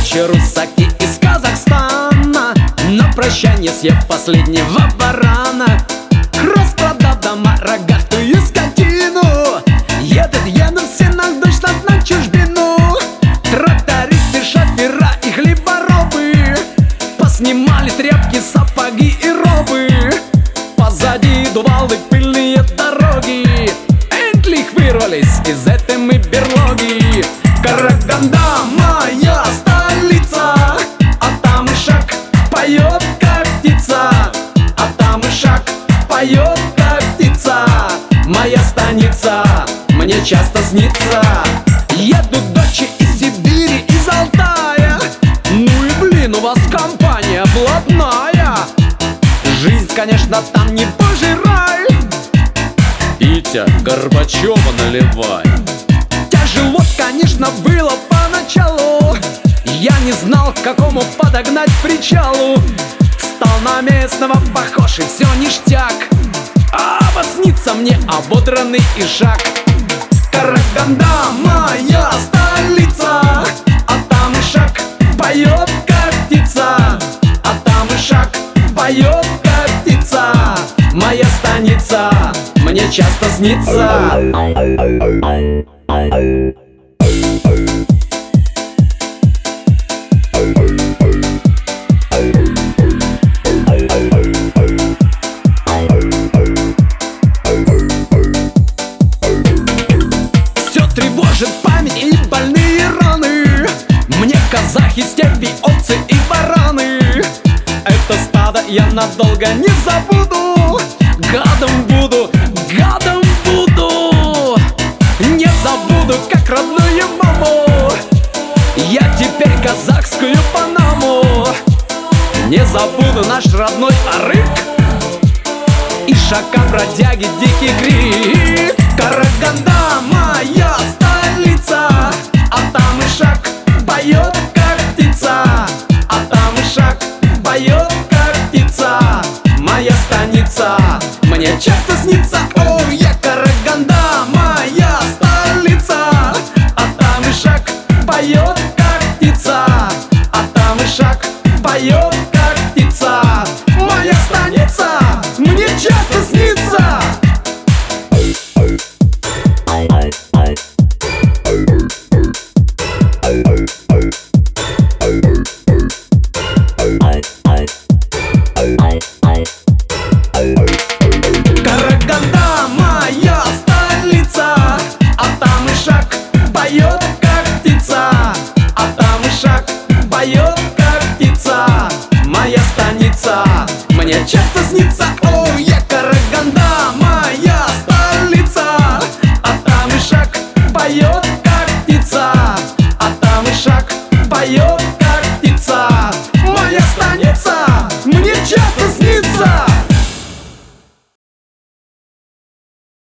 ночи русаки из Казахстана, на прощание съев последнего барана, распродав дома рогатую скотину, едут все на Дойчланд, на чужбину. Трактористы, шофера и хлеборобы поснимали тряпки, сапоги и робы. Позади дувалы, пыльные дороги, Эндлих вырвались из этой мы берлоги. Караганда моя столица, а там и шаг поет как птица, а там и шаг поет как птица. Моя станица мне часто снится. Едут дочи из Сибири, из Алтая, ну и блин, у вас компания блатная. Жизнь, конечно, там не божий рай. Витя, Горбачева наливай. Тяжело, конечно, было поначалу. Я не знал, к какому подогнать причалу. Стал на местного похож, и все ништяк. А снится мне ободранный ишак. Караганда моя столица, а там ишак поет как птица, а там ишак поет как птица. Моя станица мне часто снится. Все тревожит память и больные раны. Мне казахи, степи, овцы и бараны. Это стадо я надолго не забуду. Гадом буду, гадом буду. Не забуду, как родную маму. Я теперь казахскую Панаму. Не забуду наш родной Арык, ишака, бродяги, дикий крик. Караганда моя столица, а там ишак поет как птица, а там ишак поет как птица. Моя станица мне часто снится. О, я Караганда моя столица, а там ишак поет как птица, а там ишак поет как птица. Моя станица мне часто снится. Караганда моя столица, а там ишак поет как птица, а там ишак поет как птица. Моя станица мне часто снится. О, я Караганда моя столица, а там ишак поет как птица, а там ишак поет